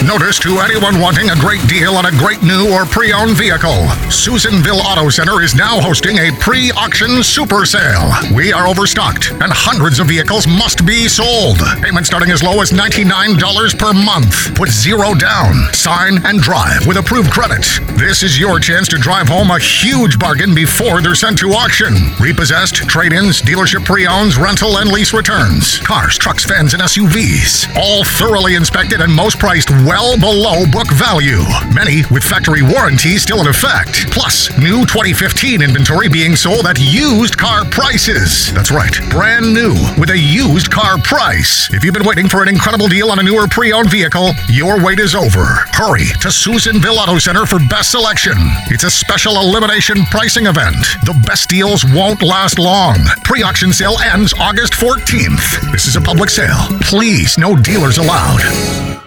Notice to anyone wanting a great deal on a great new or pre-owned vehicle. Susanville Auto Center is now hosting a pre-auction super sale. We are overstocked, and hundreds of vehicles must be sold. Payment starting as low as $99 per month. Put zero down. Sign and drive with approved credit. This is your chance to drive home a huge bargain before they're sent to auction. Repossessed, trade-ins, dealership pre-owns, rental and lease returns. Cars, trucks, vans, and SUVs. All thoroughly inspected and most priced well below book value. Many with factory warranties still in effect. Plus, new 2015 inventory being sold at used car prices. That's right, brand new with a used car price. If you've been waiting for an incredible deal on a newer pre-owned vehicle, your wait is over. Hurry to Susanville Auto Center for best selection. It's a special elimination pricing event. The best deals won't last long. Pre-auction sale ends August 14th. This is a public sale. Please, no dealers allowed.